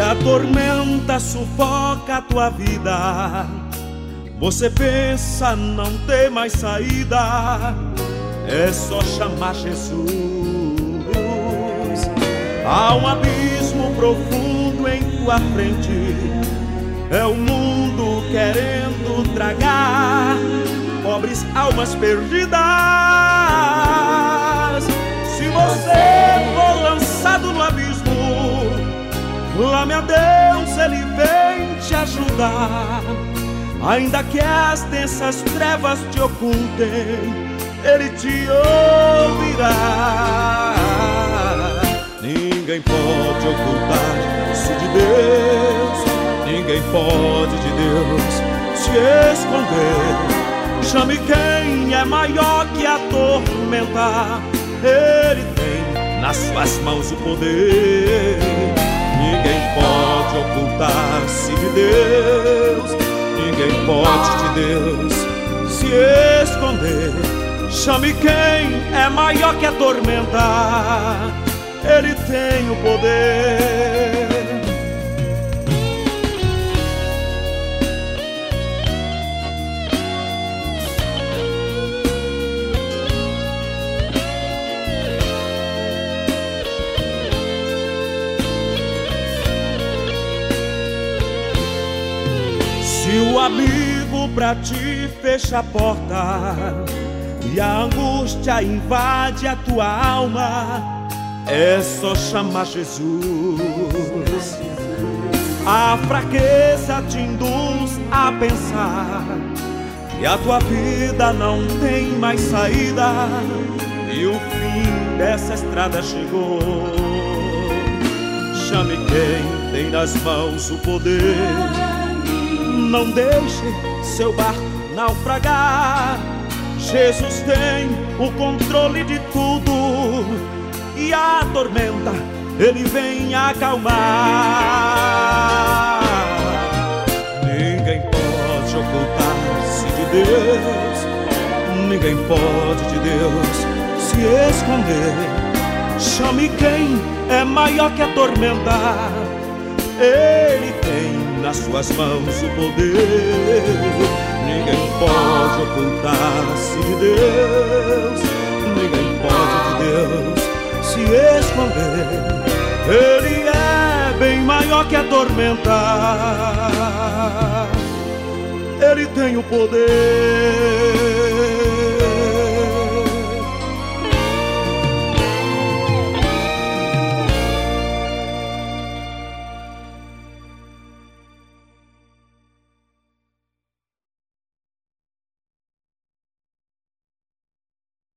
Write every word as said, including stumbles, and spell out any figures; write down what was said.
a tormenta sufoca a tua vida, você pensa não ter mais saída, é só chamar Jesus. Há um abismo profundo em tua frente, é o mundo querendo tragar pobres almas perdidas. Se você for lançado no abismo, clame a Deus, Ele vem te ajudar. Ainda que as densas trevas te ocultem, Ele te ouvirá. Ninguém pode ocultar-se de Deus, ninguém pode de Deus se esconder. Chame quem é maior que a tormenta, Ele tem nas suas mãos o poder. Ninguém pode ocultar-se de Deus, ninguém pode de Deus se esconder. Chame quem é maior que a tormenta, Ele tem o poder. Se o amigo pra ti fecha a porta e a angústia invade a tua alma, é só chamar Jesus. A fraqueza te induz a pensar que a tua vida não tem mais saída e o fim dessa estrada chegou. Chame quem tem nas mãos o poder. Não deixe seu barco naufragar. Jesus tem o controle de tudo e a tormenta Ele vem acalmar. Ninguém pode ocultar-se de Deus, ninguém pode de Deus se esconder. Chame quem é maior que a tormenta, Ele tem nas suas mãos o poder. Ninguém pode ocultar-se de Deus, ninguém pode de Deus se esconder. Ele é bem maior que a tormenta, Ele tem o poder.